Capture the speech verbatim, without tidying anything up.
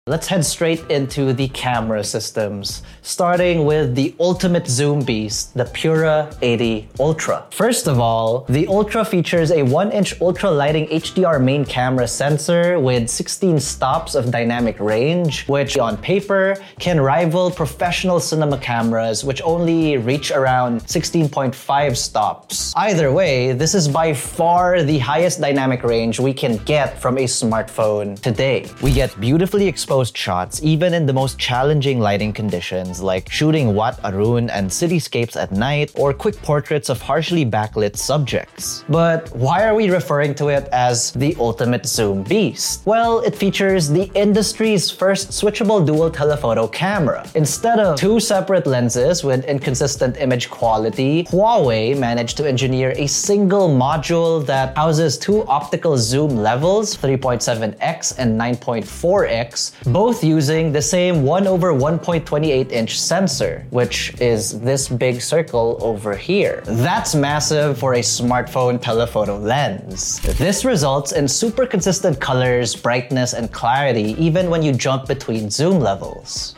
Let's head straight into the camera systems, starting with the ultimate zoom beast, the Pura eighty Ultra. First of all, the Ultra features a one inch ultra lighting H D R main camera sensor with sixteen stops of dynamic range, which on paper can rival professional cinema cameras which only reach around sixteen point five stops. Either way, this is by far the highest dynamic range we can get from a smartphone today. We get beautifully exposed shots even in the most challenging lighting conditions like shooting Wat Arun and cityscapes at night or quick portraits of harshly backlit subjects. But why are we referring to it as the ultimate zoom beast? Well, it features the industry's first switchable dual telephoto camera. Instead of two separate lenses with inconsistent image quality, Huawei managed to engineer a single module that houses two optical zoom levels, three point seven x and nine point four x, both using the same one over one point two eight inch sensor, which is this big circle over here. That's massive for a smartphone telephoto lens. This results in super consistent colors, brightness, and clarity even when you jump between zoom levels.